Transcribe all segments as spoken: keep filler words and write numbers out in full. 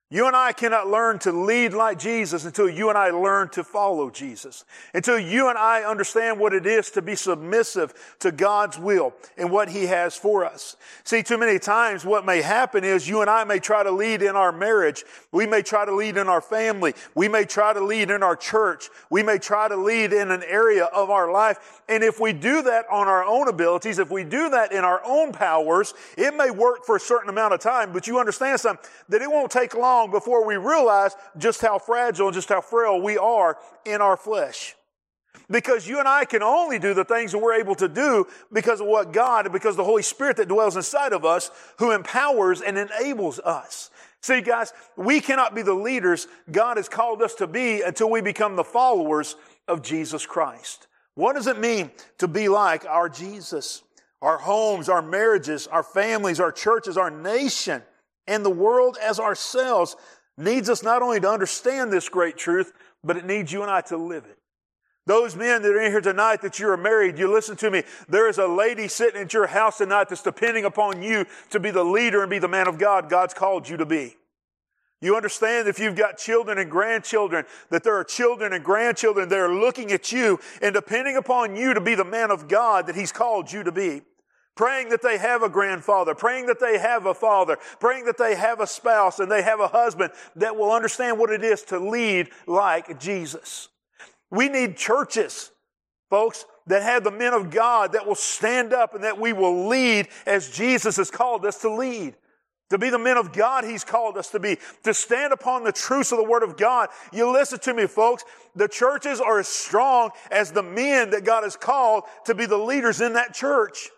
You and I cannot learn to lead like Jesus until you and I learn to follow Jesus. Until you and I understand what it is to be submissive to God's will and what He has for us. See, too many times what may happen is you and I may try to lead in our marriage. We may try to lead in our family. We may try to lead in our church. We may try to lead in an area of our life. And if we do that on our own abilities, if we do that in our own powers, it may work for a certain amount of time, but you understand something, that it won't take long before we realize just how fragile and just how frail we are in our flesh. Because you and I can only do the things that we're able to do because of what God and because of the Holy Spirit that dwells inside of us who empowers and enables us. See, guys, we cannot be the leaders God has called us to be until we become the followers of Jesus Christ. What does it mean to be like our Jesus? Our homes, our marriages, our families, our churches, our nation, and the world as ourselves needs us not only to understand this great truth, but it needs you and I to live it. Those men that are in here tonight that you are married, you listen to me. There is a lady sitting at your house tonight that's depending upon you to be the leader and be the man of God God's called you to be. You understand if you've got children and grandchildren, that there are children and grandchildren that are looking at you and depending upon you to be the man of God that He's called you to be. Praying that they have a grandfather, praying that they have a father, praying that they have a spouse and they have a husband that will understand what it is to lead like Jesus. We need churches, folks, that have the men of God that will stand up and that we will lead as Jesus has called us to lead. To be the men of God He's called us to be. To stand upon the truths of the Word of God. You listen to me, folks. The churches are as strong as the men that God has called to be the leaders in that church.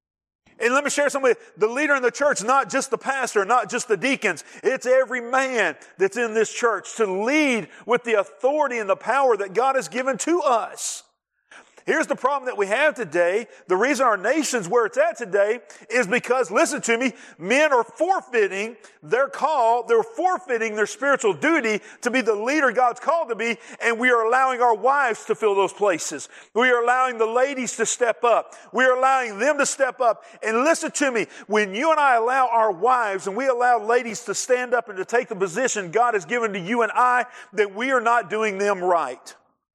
And let me share something with you. The leader in the church, not just the pastor, not just the deacons. It's every man that's in this church to lead with the authority and the power that God has given to us. Here's the problem that we have today. The reason our nation's where it's at today is because, listen to me, men are forfeiting their call, they're forfeiting their spiritual duty to be the leader God's called to be, and we are allowing our wives to fill those places. We are allowing the ladies to step up. We are allowing them to step up. And listen to me, when you and I allow our wives and we allow ladies to stand up and to take the position God has given to you and I, then we are not doing them right.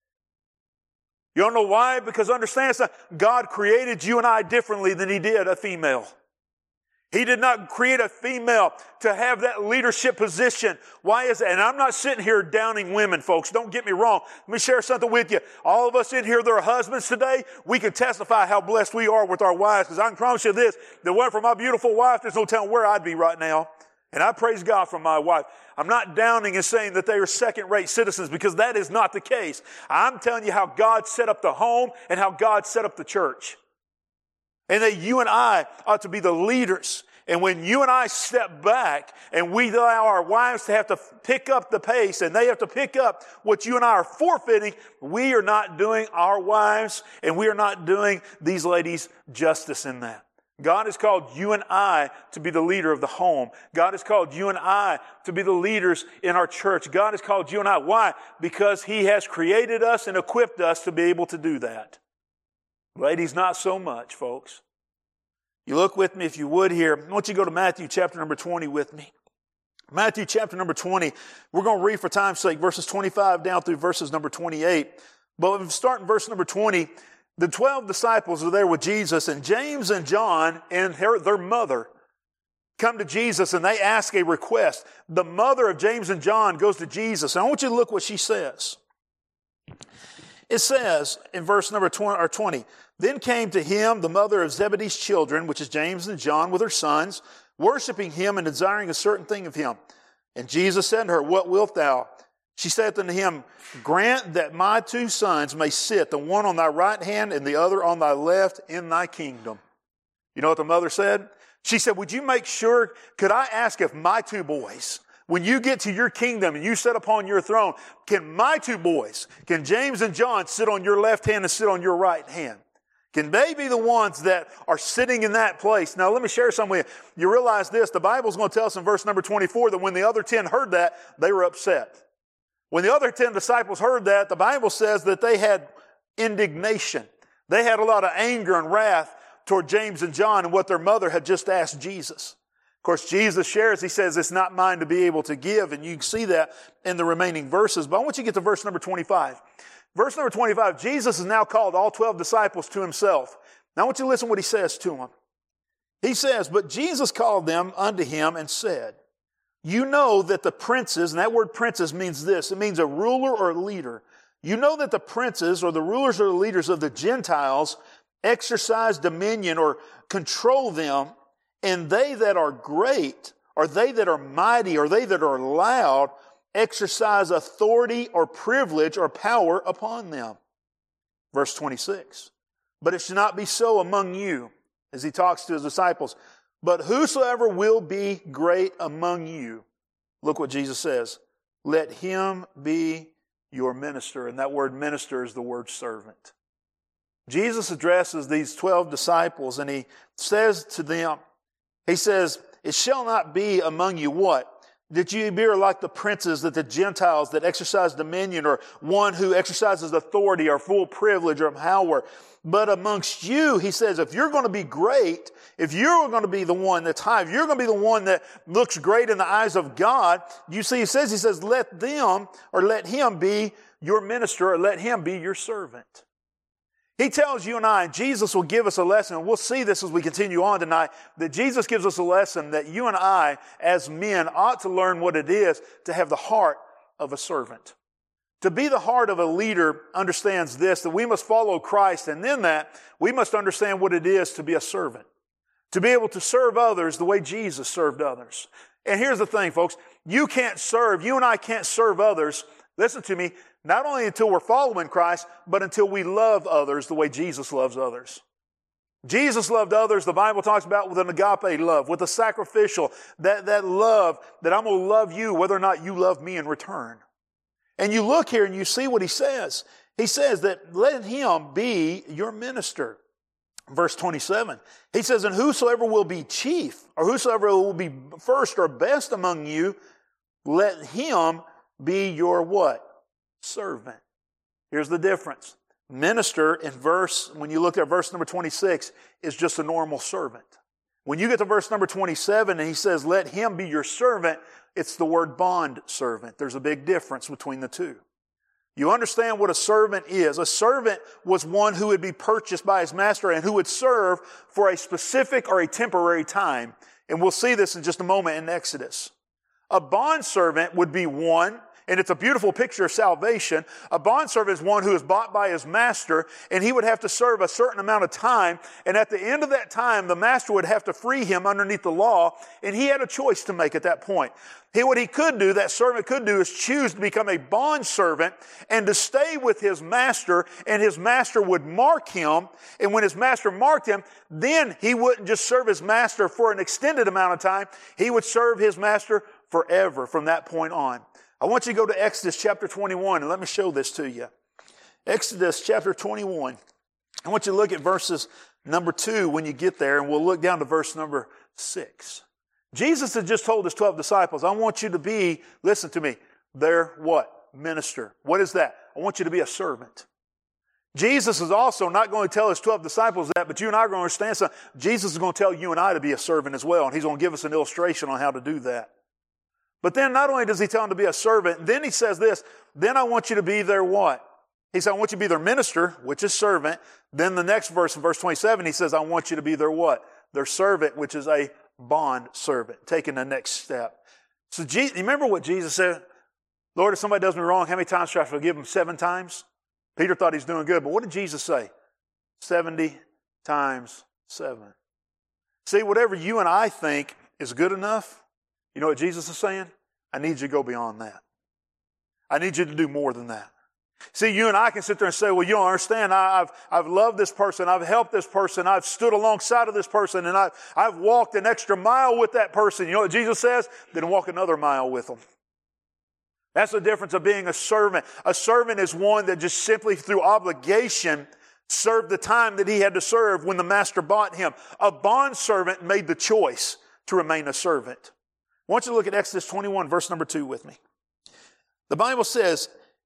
You don't know why? Because understand something. God created you and I differently than He did a female. He did not create a female to have that leadership position. Why is that? And I'm not sitting here downing women, folks. Don't get me wrong. Let me share something with you. All of us in here that are husbands today, we can testify how blessed we are with our wives. Because I can promise you this, if it wasn't for my beautiful wife, there's no telling where I'd be right now. And I praise God for my wife. I'm not downing and saying that they are second-rate citizens because that is not the case. I'm telling you how God set up the home and how God set up the church. And that you and I ought to be the leaders. And when you and I step back and we allow our wives to have to pick up the pace and they have to pick up what you and I are forfeiting, we are not doing our wives and we are not doing these ladies justice in that. God has called you and I to be the leader of the home. God has called you and I to be the leaders in our church. God has called you and I. Why? Because He has created us and equipped us to be able to do that. Ladies, not so much, folks. You look with me, if you would, here. I want you to go to Matthew chapter number twenty with me. Matthew chapter number twenty. We're going to read for time's sake verses twenty-five down through verses number twenty-eight. But if we start in verse number twenty, the twelve disciples are there with Jesus, and James and John and her, their mother come to Jesus and they ask a request. The mother of James and John goes to Jesus, and I want you to look what she says. It says in verse number twenty, then came to him the mother of Zebedee's children, which is James and John, with her sons, worshiping him and desiring a certain thing of him. And Jesus said to her, what wilt thou? She saith unto him, grant that my two sons may sit, the one on thy right hand and the other on thy left in thy kingdom. You know what the mother said? She said, would you make sure, could I ask if my two boys, when you get to your kingdom and you sit upon your throne, can my two boys, can James and John sit on your left hand and sit on your right hand? Can they be the ones that are sitting in that place? Now, let me share something with you. You realize this, the Bible's going to tell us in verse number twenty-four that when the other ten heard that, they were upset. When the other ten disciples heard that, the Bible says that they had indignation. They had a lot of anger and wrath toward James and John and what their mother had just asked Jesus. Of course, Jesus shares, he says, it's not mine to be able to give, and you can see that in the remaining verses. But I want you to get to verse number twenty-five. Verse number twenty-five, Jesus has now called all twelve disciples to himself. Now I want you to listen to what he says to them. He says, but Jesus called them unto him and said, you know that the princes, and that word princes means this, it means a ruler or a leader. You know that the princes or the rulers or the leaders of the Gentiles exercise dominion or control them, and they that are great, or they that are mighty, or they that are loud, exercise authority or privilege or power upon them. Verse twenty-six. But it should not be so among you, as he talks to his disciples. But whosoever will be great among you, look what Jesus says, let him be your minister. And that word minister is the word servant. Jesus addresses these twelve disciples and he says to them, he says, it shall not be among you what? That you be like the princes, that the Gentiles that exercise dominion, or one who exercises authority or full privilege or power. But amongst you, he says, if you're going to be great, if you're going to be the one that's high, if you're going to be the one that looks great in the eyes of God, you see, he says, he says, let them or let him be your minister, or let him be your servant. He tells you and I, and Jesus will give us a lesson, and we'll see this as we continue on tonight, that Jesus gives us a lesson that you and I, as men, ought to learn what it is to have the heart of a servant. To be the heart of a leader understands this, that we must follow Christ, and in that, we must understand what it is to be a servant. To be able to serve others the way Jesus served others. And here's the thing, folks. You can't serve, you and I can't serve others, listen to me, not only until we're following Christ, but until we love others the way Jesus loves others. Jesus loved others, the Bible talks about, with an agape love, with a sacrificial, that, that love, that I'm going to love you whether or not you love me in return. And you look here and you see what he says. He says that let him be your minister. Verse twenty-seven, he says, and whosoever will be chief, or whosoever will be first or best among you, let him be your what? Servant. Here's the difference. Minister in verse, when you look at verse number twenty-six, is just a normal servant. When you get to verse number twenty-seven and he says, let him be your servant, it's the word bond servant. There's a big difference between the two. You understand what a servant is. A servant was one who would be purchased by his master and who would serve for a specific or a temporary time. And we'll see this in just a moment in Exodus. A bondservant would be one, and it's a beautiful picture of salvation. A bondservant is one who is bought by his master, and he would have to serve a certain amount of time. And at the end of that time, the master would have to free him underneath the law, and he had a choice to make at that point. He, what he could do, that servant could do, is choose to become a bondservant and to stay with his master, and his master would mark him. And when his master marked him, then he wouldn't just serve his master for an extended amount of time. He would serve his master forever from that point on. I want you to go to Exodus chapter twenty-one, and let me show this to you. Exodus chapter twenty-one. I want you to look at verses number two when you get there, and we'll look down to verse number six. Jesus had just told his twelve disciples, I want you to be, listen to me, their what? Minister. What is that? I want you to be a servant. Jesus is also not going to tell his twelve disciples that, but you and I are going to understand something. Jesus is going to tell you and I to be a servant as well, and he's going to give us an illustration on how to do that. But then not only does he tell them to be a servant, then he says this, then I want you to be their what? He said, I want you to be their minister, which is servant. Then the next verse, in verse twenty-seven, he says, I want you to be their what? Their servant, which is a bond servant, taking the next step. So Jesus, you remember what Jesus said? Lord, if somebody does me wrong, how many times should I forgive them? Seven times? Peter thought he was doing good, but what did Jesus say? Seventy times seven. See, whatever you and I think is good enough, you know what Jesus is saying? I need you to go beyond that. I need you to do more than that. See, you and I can sit there and say, well, you don't understand. I, I've, I've loved this person. I've helped this person. I've stood alongside of this person, and I've, I've walked an extra mile with that person. You know what Jesus says? Then walk another mile with them. That's the difference of being a servant. A servant is one that just simply through obligation served the time that he had to serve when the master bought him. A bondservant made the choice to remain a servant. I want you to look at Exodus twenty-one, verse number two with me. The Bible says,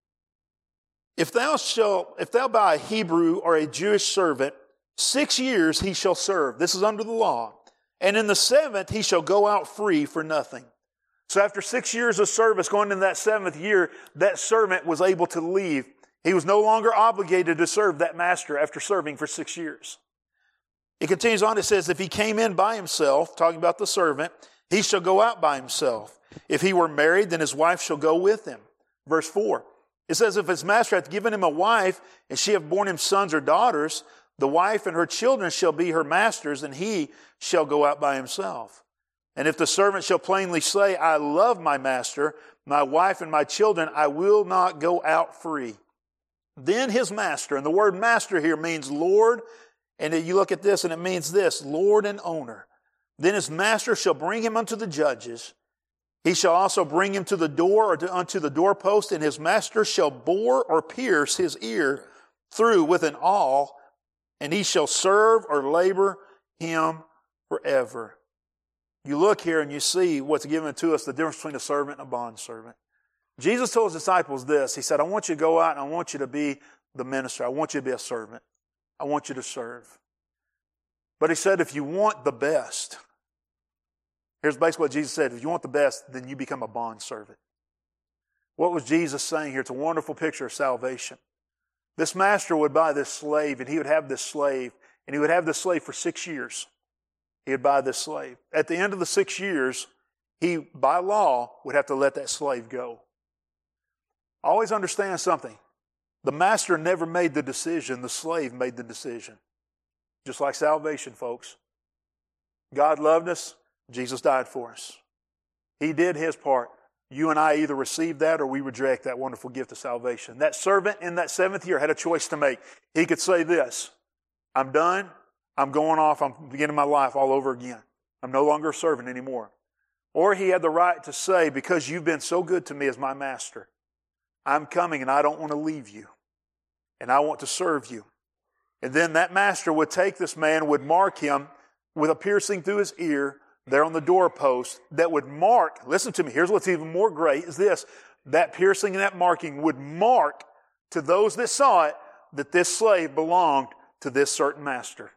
If thou shalt, if thou buy a Hebrew or a Jewish servant, six years he shall serve. This is under the law. And in the seventh, he shall go out free for nothing. So after six years of service, going into that seventh year, that servant was able to leave. He was no longer obligated to serve that master after serving for six years. It continues on, it says, if he came in by himself, talking about the servant, he shall go out by himself. If he were married, then his wife shall go with him. Verse four, it says, if his master hath given him a wife, and she have borne him sons or daughters, the wife and her children shall be her master's, and he shall go out by himself. And if the servant shall plainly say, I love my master, my wife and my children, I will not go out free. Then his master, and the word master here means Lord, and you look at this and it means this, Lord and owner. Then his master shall bring him unto the judges. He shall also bring him to the door or to, unto the doorpost, and his master shall bore or pierce his ear through with an awl, and he shall serve or labor him forever. You look here and you see what's given to us, the difference between a servant and a bondservant. Jesus told his disciples this. He said, I want you to go out and I want you to be the minister. I want you to be a servant. I want you to serve. But he said, if you want the best, here's basically what Jesus said. If you want the best, then you become a bondservant. What was Jesus saying here? It's a wonderful picture of salvation. This master would buy this slave, and he would have this slave, and he would have this slave for six years. He would buy this slave. At the end of the six years, he, by law, would have to let that slave go. Always understand something. The master never made the decision. The slave made the decision. Just like salvation, folks. God loved us. Jesus died for us. He did his part. You and I either receive that or we reject that wonderful gift of salvation. That servant in that seventh year had a choice to make. He could say this, I'm done. I'm going off. I'm beginning my life all over again. I'm no longer a servant anymore. Or he had the right to say, because you've been so good to me as my master, I'm coming and I don't want to leave you. And I want to serve you. And then that master would take this man, would mark him with a piercing through his ear there on the doorpost that would mark, listen to me, here's what's even more great is this, that piercing and that marking would mark to those that saw it that this slave belonged to this certain master.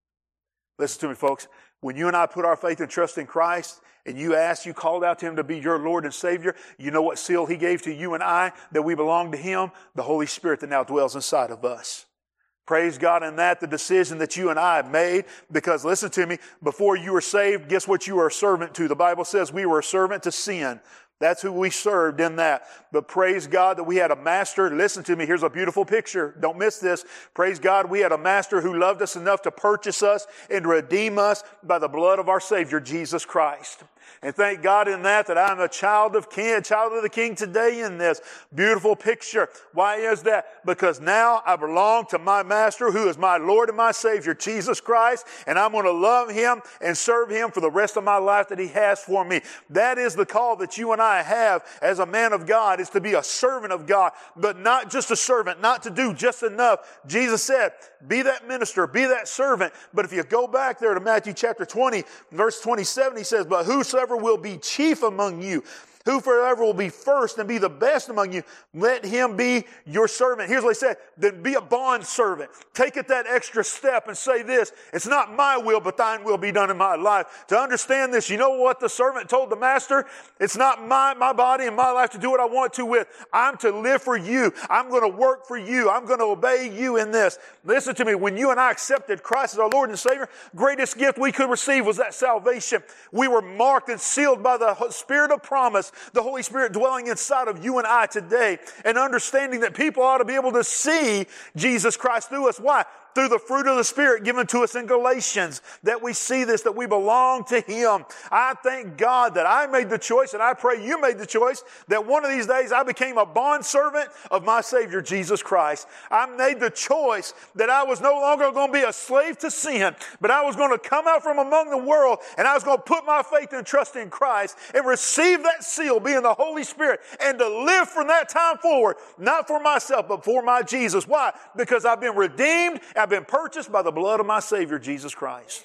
Listen to me, folks. When you and I put our faith and trust in Christ, and you asked, you called out to Him to be your Lord and Savior, you know what seal He gave to you and I, that we belong to Him? The Holy Spirit that now dwells inside of us. Praise God in that, the decision that you and I have made, because listen to me, before you were saved, guess what you were a servant to? The Bible says we were a servant to sin. That's who we served in that. But praise God that we had a master. Listen to me. Here's a beautiful picture. Don't miss this. Praise God we had a master who loved us enough to purchase us and to redeem us by the blood of our Savior, Jesus Christ. And thank God in that, that I'm a child of King, a child of the King today in this beautiful picture. Why is that? Because now I belong to my master who is my Lord and my Savior, Jesus Christ. And I'm going to love Him and serve Him for the rest of my life that He has for me. That is the call that you and I have as a man of God, is to be a servant of God, but not just a servant, not to do just enough. Jesus said, be that minister, be that servant. But if you go back there to Matthew chapter twenty, verse twenty-seven, He says, but whosoever will be chief among you, whosoever will be first and be the best among you, let him be your servant. Here's what He said, then be a bond servant. Take it that extra step and say this, it's not my will, but thine will be done in my life. To understand this, you know what the servant told the master? It's not my, my body and my life to do what I want to with. I'm to live for you. I'm going to work for you. I'm going to obey you in this. Listen to me, when you and I accepted Christ as our Lord and Savior, greatest gift we could receive was that salvation. We were marked and sealed by the Spirit of promise, the Holy Spirit dwelling inside of you and I today, and understanding that people ought to be able to see Jesus Christ through us. Why? Through the fruit of the Spirit given to us in Galatians, that we see this, that we belong to Him. I thank God that I made the choice, and I pray you made the choice, that one of these days I became a bondservant of my Savior, Jesus Christ. I made the choice that I was no longer going to be a slave to sin, but I was going to come out from among the world, and I was going to put my faith and trust in Christ and receive that seal, being the Holy Spirit, and to live from that time forward, not for myself, but for my Jesus. Why? Because I've been redeemed, I've been purchased by the blood of my Savior, Jesus Christ.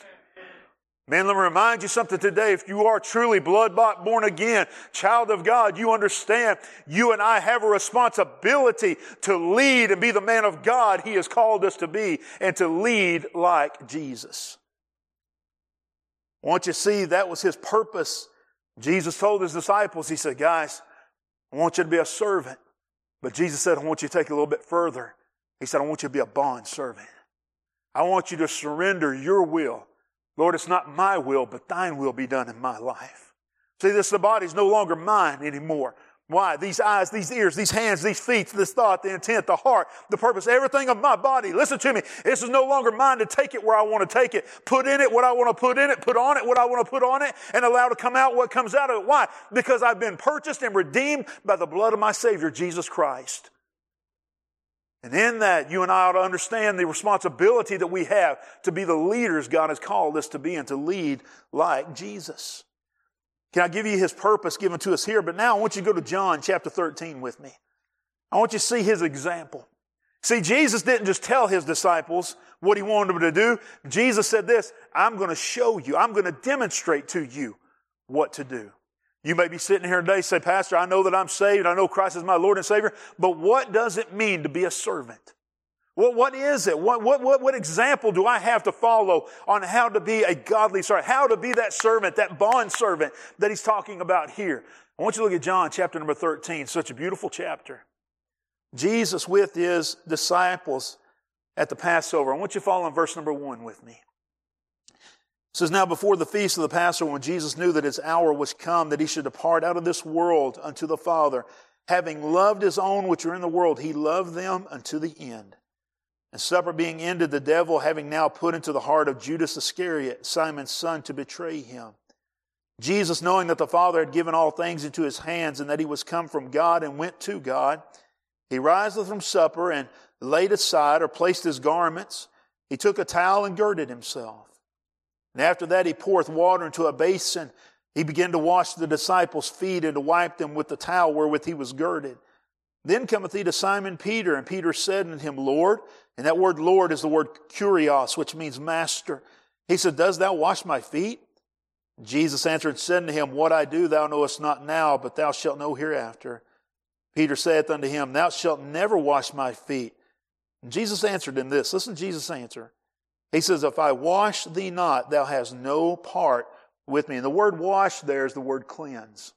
Man, let me remind you something today. If you are truly blood-bought, born again, child of God, you understand you and I have a responsibility to lead and be the man of God He has called us to be, and to lead like Jesus. I want you to see that was his purpose. Jesus told his disciples, he said, guys, I want you to be a servant. But Jesus said, I want you to take it a little bit further. He said, I want you to be a bond servant. I want you to surrender your will. Lord, it's not my will, but thine will be done in my life. See, this the body is no longer mine anymore. Why? These eyes, these ears, these hands, these feet, this thought, the intent, the heart, the purpose, everything of my body. Listen to me. This is no longer mine to take it where I want to take it. Put in it what I want to put in it. Put on it what I want to put on it. And allow to come out what comes out of it. Why? Because I've been purchased and redeemed by the blood of my Savior, Jesus Christ. And in that, you and I ought to understand the responsibility that we have to be the leaders God has called us to be and to lead like Jesus. Can I give you his purpose given to us here? But now I want you to go to John chapter thirteen with me. I want you to see his example. See, Jesus didn't just tell his disciples what he wanted them to do. Jesus said this, I'm going to show you, I'm going to demonstrate to you what to do. You may be sitting here today and say, Pastor, I know that I'm saved. I know Christ is my Lord and Savior. But what does it mean to be a servant? Well, what is it? What, what, what, what example do I have to follow on how to be a godly servant? How to be that servant, that bond servant that he's talking about here? I want you to look at John chapter number thirteen. Such a beautiful chapter. Jesus with his disciples at the Passover. I want you to follow in verse number one with me. It says, now before the feast of the Passover, when Jesus knew that his hour was come, that he should depart out of this world unto the Father, having loved his own which are in the world, he loved them unto the end. And supper being ended, the devil having now put into the heart of Judas Iscariot, Simon's son, to betray him. Jesus, knowing that the Father had given all things into his hands, and that he was come from God and went to God, he riseth from supper and laid aside or placed his garments. He took a towel and girded himself. And after that he poureth water into a basin. He began to wash the disciples' feet and to wipe them with the towel wherewith he was girded. Then cometh he to Simon Peter, and Peter said unto him, Lord, and that word Lord is the word kurios, which means master. He said, dost thou wash my feet? Jesus answered and said unto him, what I do thou knowest not now, but thou shalt know hereafter. Peter saith unto him, thou shalt never wash my feet. And Jesus answered him this. Listen to Jesus' answer. He says, if I wash thee not, thou hast no part with me. And the word wash there is the word cleanse.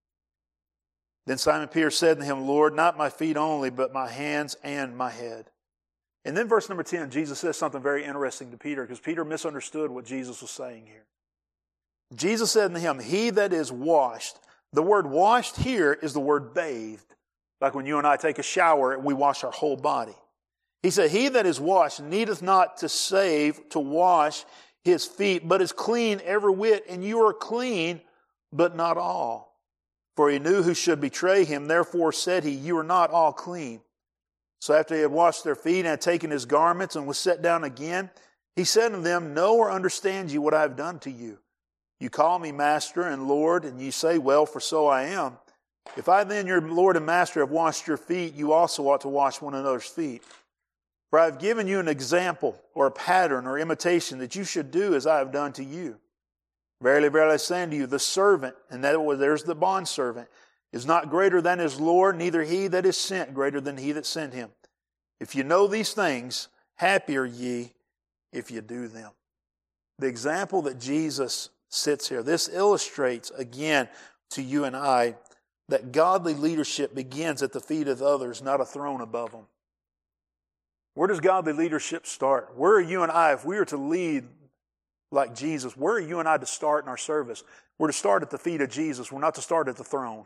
Then Simon Peter said to him, Lord, not my feet only, but my hands and my head. And then verse number ten, Jesus says something very interesting to Peter, because Peter misunderstood what Jesus was saying here. Jesus said unto him, he that is washed. The word washed here is the word bathed. Like when you and I take a shower, we wash our whole body. He said, he that is washed needeth not to save to wash his feet, but is clean every whit, and you are clean, but not all. For he knew who should betray him, therefore said he, you are not all clean. So after he had washed their feet and had taken his garments and was set down again, he said unto them, know or understand ye what I have done to you? You call me Master and Lord, and ye say, well, for so I am. If I then, your Lord and Master, have washed your feet, you also ought to wash one another's feet. For I have given you an example, or a pattern, or imitation, that you should do as I have done to you. Verily, verily, I say unto you, the servant, and that was, there's the bondservant, is not greater than his Lord, neither he that is sent greater than he that sent him. If you know these things, happy are ye if you do them. The example that Jesus sits here, this illustrates again to you and I that godly leadership begins at the feet of others, not a throne above them. Where does godly leadership start? Where are you and I, if we are to lead like Jesus, where are you and I to start in our service? We're to start at the feet of Jesus. We're not to start at the throne.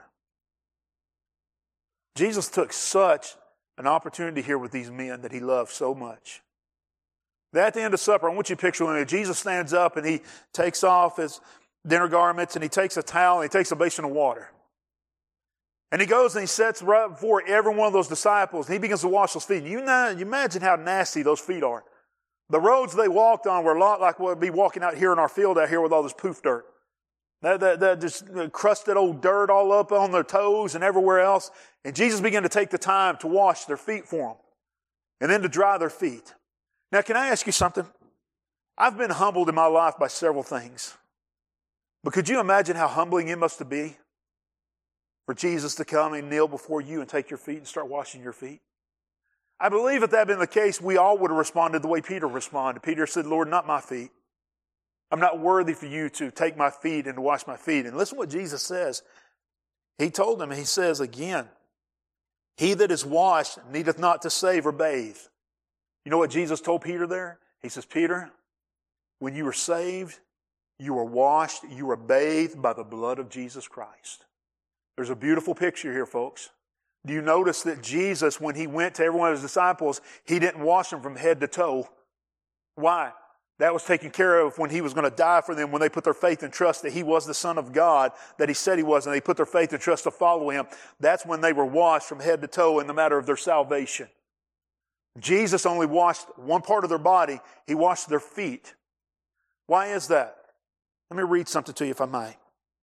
Jesus took such an opportunity here with these men that he loved so much. At the end of supper, I want you to picture when Jesus stands up and he takes off his dinner garments and he takes a towel and he takes a basin of water. And he goes and he sets right before every one of those disciples and he begins to wash those feet. You know, you imagine how nasty those feet are. The roads they walked on were a lot like what would be walking out here in our field out here with all this poof dirt. That, that, that just crusted old dirt all up on their toes and everywhere else. And Jesus began to take the time to wash their feet for them and then to dry their feet. Now, can I ask you something? I've been humbled in my life by several things. But could you imagine how humbling it must be for Jesus to come and kneel before you and take your feet and start washing your feet? I believe if that had been the case, we all would have responded the way Peter responded. Peter said, Lord, not my feet. I'm not worthy for you to take my feet and to wash my feet. And listen to what Jesus says. He told them, he says again, he that is washed needeth not to save or bathe. You know what Jesus told Peter there? He says, Peter, when you were saved, you were washed, you were bathed by the blood of Jesus Christ. There's a beautiful picture here, folks. Do you notice that Jesus, when he went to every one of his disciples, he didn't wash them from head to toe? Why? That was taken care of when he was going to die for them, when they put their faith and trust that he was the Son of God, that he said he was, and they put their faith and trust to follow him. That's when they were washed from head to toe in the matter of their salvation. Jesus only washed one part of their body. He washed their feet. Why is that? Let me read something to you if I may.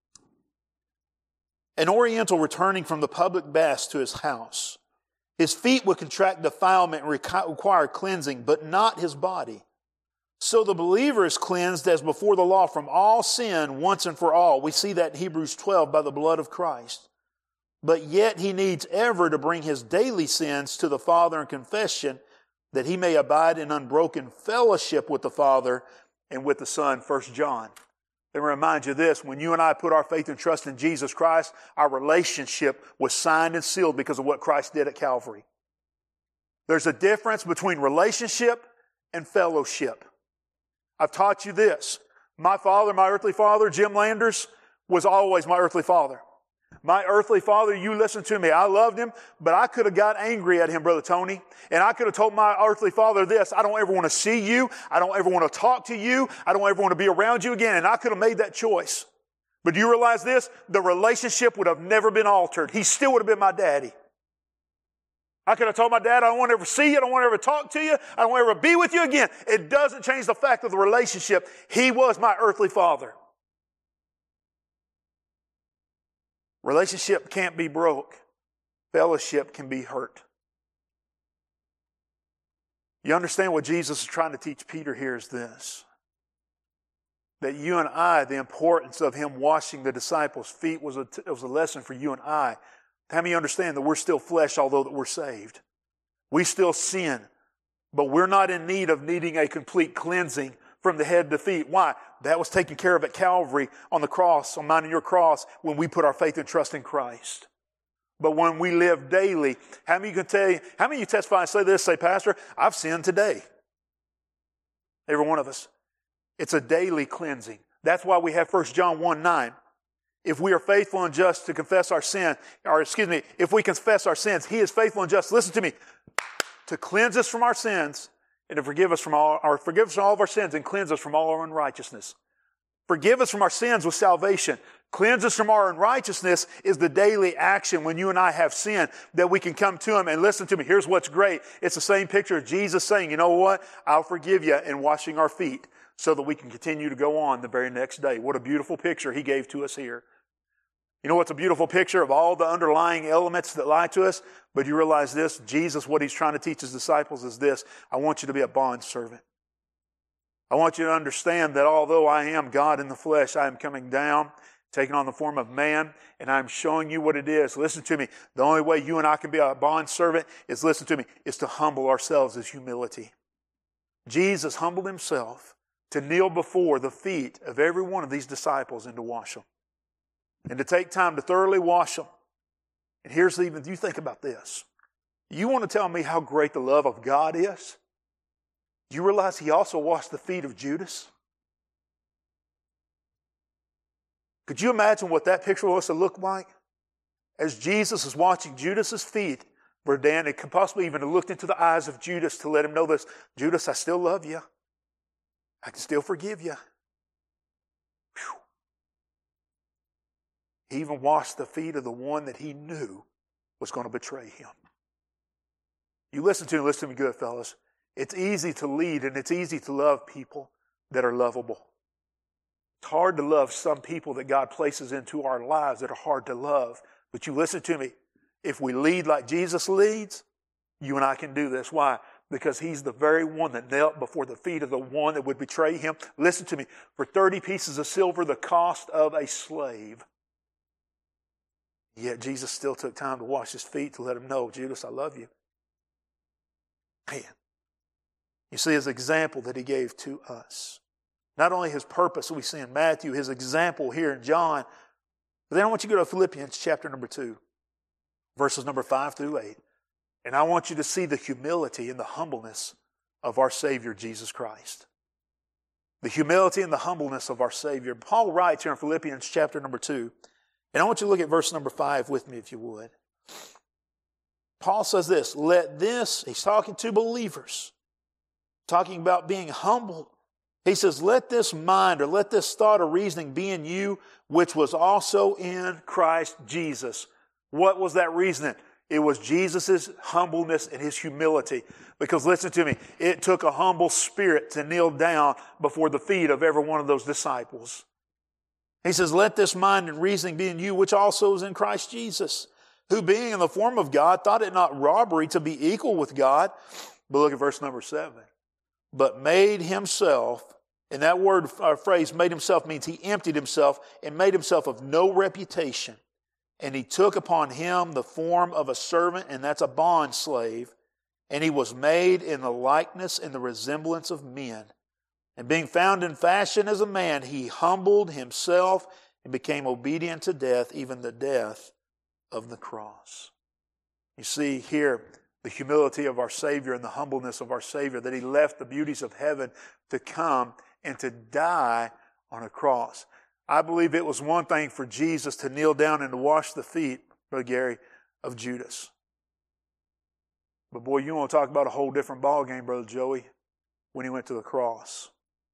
An Oriental returning from the public baths to his house, his feet would contract defilement and require cleansing, but not his body. So the believer is cleansed as before the law from all sin once and for all. We see that in Hebrews twelve by the blood of Christ. But yet he needs ever to bring his daily sins to the Father in confession, that he may abide in unbroken fellowship with the Father and with the Son, First John. Let me remind you this, when you and I put our faith and trust in Jesus Christ, our relationship was signed and sealed because of what Christ did at Calvary. There's a difference between relationship and fellowship. I've taught you this. My father, my earthly father, Jim Landers, was always my earthly father. My earthly father, you listen to me, I loved him, but I could have got angry at him, Brother Tony, and I could have told my earthly father this, I don't ever want to see you, I don't ever want to talk to you, I don't ever want to be around you again, and I could have made that choice. But do you realize this? The relationship would have never been altered. He still would have been my daddy. I could have told my dad, I don't want to ever see you, I don't want to ever talk to you, I don't want to ever be with you again. It doesn't change the fact of the relationship. He was my earthly father. Relationship can't be broke. Fellowship can be hurt. You understand what Jesus is trying to teach Peter here is this. That you and I, the importance of him washing the disciples' feet was a, it was a lesson for you and I. How many understand that we're still flesh, although that we're saved? We still sin, but we're not in need of needing a complete cleansing from the head to feet. Why? That was taken care of at Calvary on the cross, on mine and your cross, when we put our faith and trust in Christ. But when we live daily, how many can tell you, how many of you testify and say this, say, Pastor, I've sinned today? Every one of us. It's a daily cleansing. That's why we have First John one nine. If we are faithful and just to confess our sin, or excuse me, if we confess our sins, He is faithful and just, listen to me, to cleanse us from our sins and to forgive us from all, or forgive us from all of our sins and cleanse us from all our unrighteousness. Forgive us from our sins with salvation. Cleanse us from our unrighteousness is the daily action when you and I have sin that we can come to Him and listen to me. Here's what's great. It's the same picture of Jesus saying, you know what? I'll forgive you, and washing our feet so that we can continue to go on the very next day. What a beautiful picture He gave to us here. You know what's a beautiful picture of all the underlying elements that lie to us? But you realize this, Jesus, what He's trying to teach His disciples is this. I want you to be a bond servant. I want you to understand that although I am God in the flesh, I am coming down, taking on the form of man, and I'm showing you what it is. Listen to me. The only way you and I can be a bond servant is, listen to me, is to humble ourselves as humility. Jesus humbled Himself to kneel before the feet of every one of these disciples and to wash them. And to take time to thoroughly wash them. And here's even, you think about this. You want to tell me how great the love of God is? Do you realize He also washed the feet of Judas? Could you imagine what that picture was to look like? As Jesus is watching Judas's feet, where Dan had possibly even looked into the eyes of Judas to let him know this, Judas, I still love you. I can still forgive you. Whew. He even washed the feet of the one that he knew was going to betray him. You listen to me, listen to me good, fellas. It's easy to lead and it's easy to love people that are lovable. It's hard to love some people that God places into our lives that are hard to love. But you listen to me. If we lead like Jesus leads, you and I can do this. Why? Because He's the very one that knelt before the feet of the one that would betray Him. Listen to me. For thirty pieces of silver, the cost of a slave. Yet Jesus still took time to wash His feet to let him know, Judas, I love you. Man. You see His example that He gave to us. Not only his purpose we see in Matthew, his example here in John, but then I want you to go to Philippians chapter number two, verses number five through eight. And I want you to see the humility and the humbleness of our Savior, Jesus Christ. The humility and the humbleness of our Savior. Paul writes here in Philippians chapter number two, and I want you to look at verse number five with me if you would. Paul says this, let this, he's talking to believers, talking about being humble. He says, let this mind or let this thought or reasoning be in you, which was also in Christ Jesus. What was that reasoning? It was Jesus' humbleness and his humility. Because listen to me, it took a humble spirit to kneel down before the feet of every one of those disciples. He says, let this mind and reasoning be in you, which also is in Christ Jesus, who being in the form of God, thought it not robbery to be equal with God. But look at verse number seven. But made himself, and that word or phrase, made himself, means he emptied himself and made himself of no reputation. And he took upon him the form of a servant, and that's a bond slave. And he was made in the likeness and the resemblance of men. And being found in fashion as a man, he humbled himself and became obedient to death, even the death of the cross. You see here the humility of our Savior and the humbleness of our Savior, that he left the beauties of heaven to come and to die on a cross. I believe it was one thing for Jesus to kneel down and to wash the feet, Brother Gary, of Judas. But boy, you want to talk about a whole different ballgame, Brother Joey, when he went to the cross.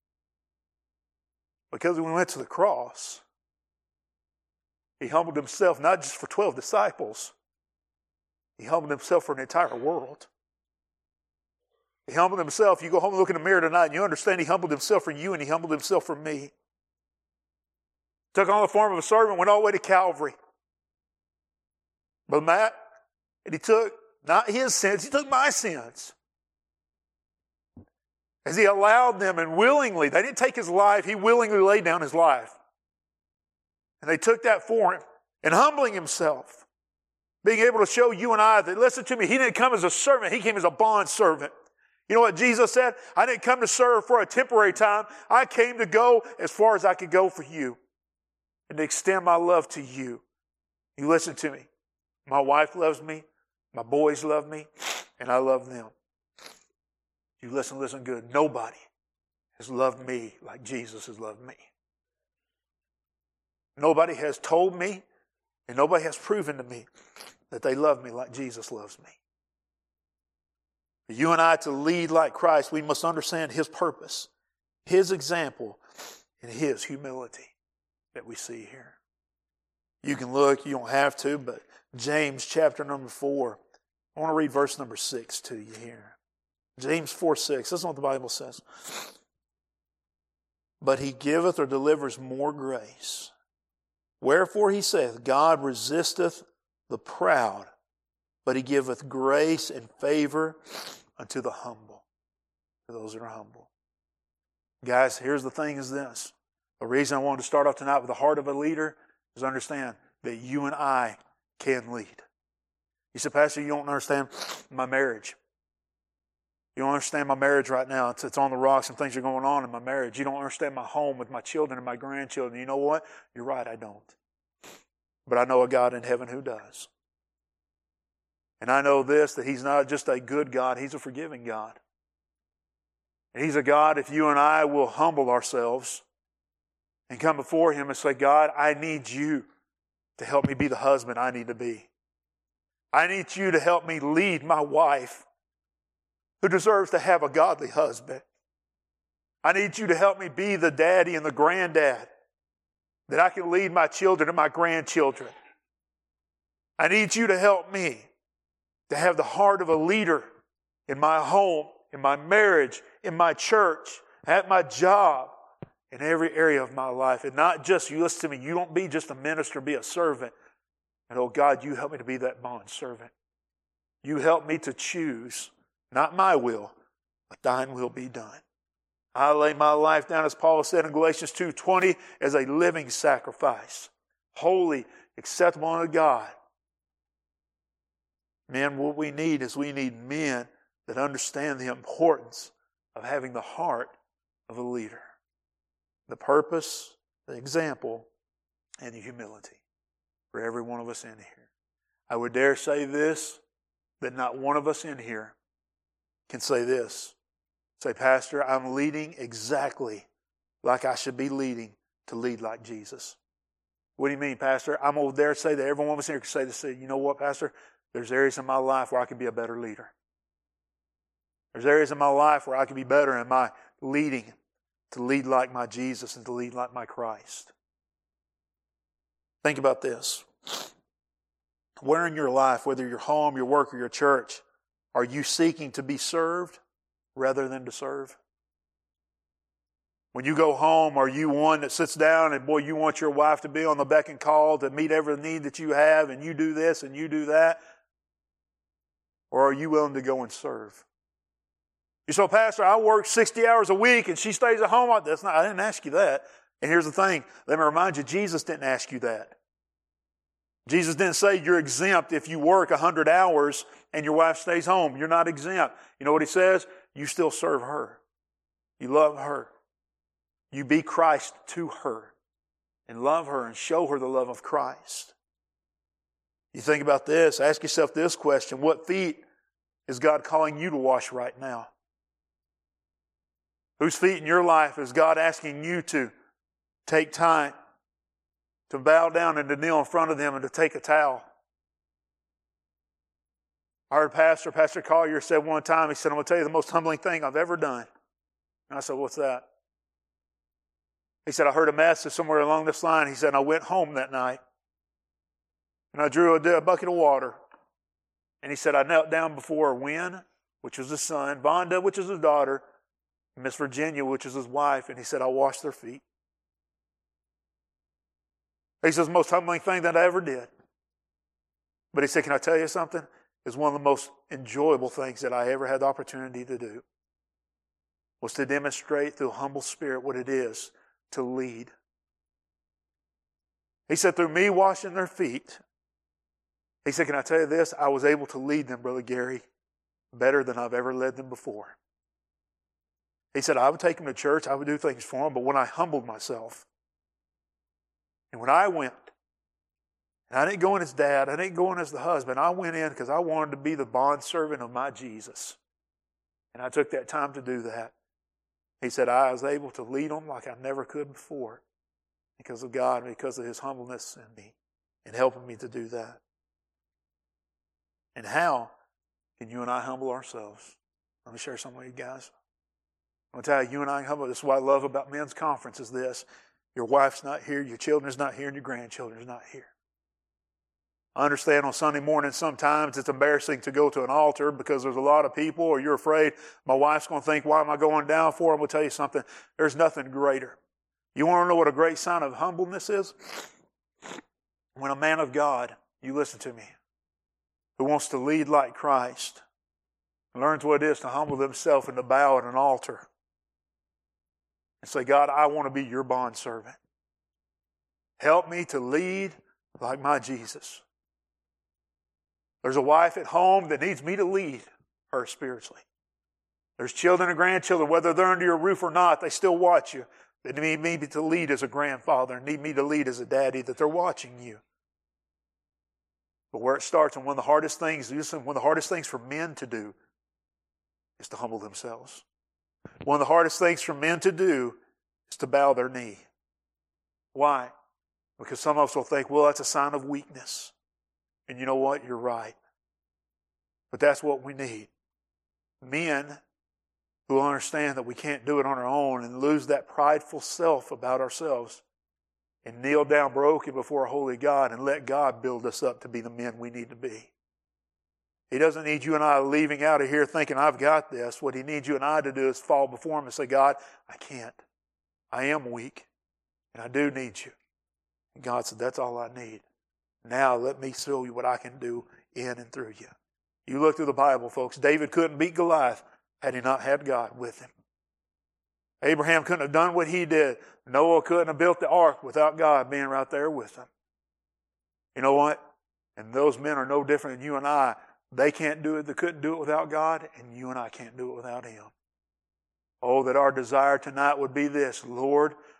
Because when he went to the cross, he humbled himself not just for twelve disciples. He humbled himself for an entire world. He humbled himself. You go home and look in the mirror tonight and you understand he humbled himself for you and he humbled himself for me. Took on the form of a servant, went all the way to Calvary. But Matt, and he took not his sins, he took my sins. As he allowed them and willingly, they didn't take his life, he willingly laid down his life. And they took that for him. And humbling himself, being able to show you and I that, listen to me, he didn't come as a servant, he came as a bond servant. You know what Jesus said? I didn't come to serve for a temporary time. I came to go as far as I could go for you and to extend my love to you. You listen to me. My wife loves me. My boys love me. And I love them. You listen, listen good. Nobody has loved me like Jesus has loved me. Nobody has told me and nobody has proven to me that they love me like Jesus loves me. For you and I to lead like Christ, we must understand his purpose, his example, and his humility that we see here. You can look, you don't have to, but James chapter number four. I want to read verse number six to you here. James four six. This is what the Bible says. But he giveth or delivers more grace. Wherefore he saith, God resisteth the proud, but he giveth grace and favor unto the humble, to those that are humble. Guys, here's the thing is this. The reason I wanted to start off tonight with the heart of a leader is understand that you and I can lead. You said, Pastor, you don't understand my marriage. You don't understand my marriage right now. It's, it's on the rocks and things are going on in my marriage. You don't understand my home with my children and my grandchildren. You know what? You're right, I don't. But I know a God in heaven who does. And I know this, that he's not just a good God, he's a forgiving God. And he's a God, if you and I will humble ourselves and come before him and say, God, I need you to help me be the husband I need to be. I need you to help me lead my wife who deserves to have a godly husband. I need you to help me be the daddy and the granddad that I can lead my children and my grandchildren. I need you to help me to have the heart of a leader in my home, in my marriage, in my church, at my job, in every area of my life. And not just, you listen to me, you don't be just a minister, be a servant. And oh God, you help me to be that bond servant. You help me to choose, not my will, but thine will be done. I lay my life down, as Paul said in Galatians two twenty, as a living sacrifice, holy, acceptable unto God. Men, what we need is we need men that understand the importance of having the heart of a leader. the purpose, the example, and the humility for every one of us in here. I would dare say this, that not one of us in here can say this. Say, Pastor, I'm leading exactly like I should be leading to lead like Jesus. What do you mean, Pastor? I'm over there to say that every one of us here can say this. You know what, Pastor? There's areas in my life where I can be a better leader. There's areas in my life where I can be better in my leading to lead like my Jesus and to lead like my Christ. Think about this. Where in your life, whether your home, your work, or your church, are you seeking to be served rather than to serve? When you go home, are you one that sits down and, boy, you want your wife to be on the beck and call to meet every need that you have, and you do this and you do that? Or are you willing to go and serve? You say, Pastor, I work sixty hours a week and she stays at home. That's not, I didn't ask you that. And here's the thing. Let me remind you, Jesus didn't ask you that. Jesus didn't say you're exempt if you work one hundred hours and your wife stays home. You're not exempt. You know what he says? You still serve her. You love her. You be Christ to her and love her and show her the love of Christ. You think about this. Ask yourself this question. What feet is God calling you to wash right now? Whose feet in your life is God asking you to take time to bow down and to kneel in front of them and to take a towel? I heard Pastor, Pastor Collier said one time, he said, I'm going to tell you the most humbling thing I've ever done. And I said, what's that? He said, I heard a message somewhere along this line. He said, I went home that night and I drew a, a bucket of water. And he said, I knelt down before Wynn, which was his son, Vonda, which is his daughter, and Miss Virginia, which is his wife. And he said, I washed their feet. He says, the most humbling thing that I ever did. But he said, can I tell you something? It's one of the most enjoyable things that I ever had the opportunity to do. Was to demonstrate through a humble spirit what it is to lead. He said, through me washing their feet, he said, can I tell you this? I was able to lead them, Brother Gary, better than I've ever led them before. He said, I would take them to church, I would do things for them, but when I humbled myself, and when I went, and I didn't go in as dad, I didn't go in as the husband, I went in because I wanted to be the bondservant of my Jesus. And I took that time to do that. He said, I was able to lead them like I never could before because of God, because of His humbleness in me and helping me to do that. And how can you and I humble ourselves? Let me share something with you guys. I'm going to tell you, you and I humble. This is what I love about men's conference is this. Your wife's not here, your children's not here, and your grandchildren's not here. I understand on Sunday morning sometimes it's embarrassing to go to an altar because there's a lot of people, or you're afraid my wife's going to think, why am I going down for? I'm going to tell you something. There's nothing greater. You want to know what a great sign of humbleness is? When a man of God, you listen to me, who wants to lead like Christ, learns what it is to humble himself and to bow at an altar and say, God, I want to be your bondservant. Help me to lead like my Jesus. There's a wife at home that needs me to lead her spiritually. There's children and grandchildren, whether they're under your roof or not, they still watch you. They need me to lead as a grandfather and need me to lead as a daddy, that they're watching you. But where it starts, and one of the hardest things, listen, one of the hardest things for men to do is to humble themselves. One of the hardest things for men to do is to bow their knee. Why? Because some of us will think, well, that's a sign of weakness. And you know what? You're right. But that's what we need. Men who understand that we can't do it on our own and lose that prideful self about ourselves and kneel down broken before a holy God and let God build us up to be the men we need to be. He doesn't need you and I leaving out of here thinking, I've got this. What He needs you and I to do is fall before Him and say, God, I can't. I am weak. And I do need you. And God said, that's all I need. Now let me show you what I can do in and through you. You look through the Bible, folks. David couldn't beat Goliath had he not had God with him. Abraham couldn't have done what he did. Noah couldn't have built the ark without God being right there with him. You know what? And those men are no different than you and I. They can't do it. They couldn't do it without God, and you and I can't do it without Him. Oh, that our desire tonight would be this. Lord,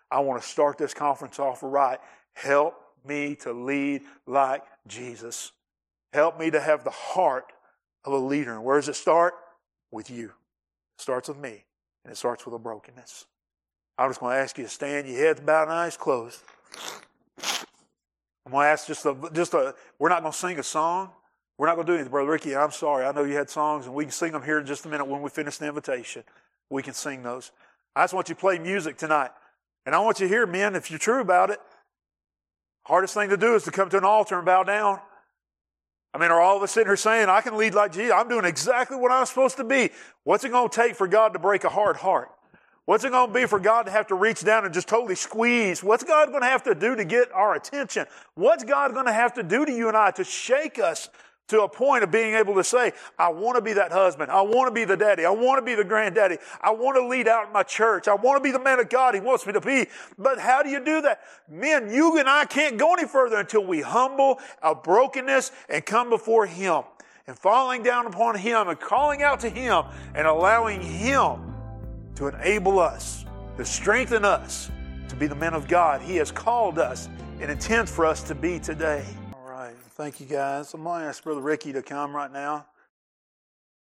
I want to start this conference off right. Help me to lead like Jesus. Help me to have the heart of a leader. And where does it start? With you. It starts with me, and it starts with a brokenness. I'm just going to ask you to stand, your heads bowed and eyes closed. I'm going to ask just a, just a, we're not going to sing a song. We're not going to do anything. Brother Ricky, I'm sorry. I know you had songs, and we can sing them here in just a minute when we finish the invitation. We can sing those. I just want you to play music tonight. And I want you to hear, men, if you're true about it, hardest thing to do is to come to an altar and bow down. I mean, are all of us sitting here saying, I can lead like Jesus? I'm doing exactly what I'm supposed to be. What's it going to take for God to break a hard heart? What's it going to be for God to have to reach down and just totally squeeze? What's God going to have to do to get our attention? What's God going to have to do to you and I to shake us to a point of being able to say, I want to be that husband. I want to be the daddy. I want to be the granddaddy. I want to lead out in my church. I want to be the man of God He wants me to be. But how do you do that? Men, you and I can't go any further until we humble our brokenness and come before Him. And falling down upon Him and calling out to Him and allowing Him to enable us, to strengthen us, to be the men of God He has called us and intends for us to be today. All right. Thank you, guys. I'm going to ask Brother Ricky to come right now.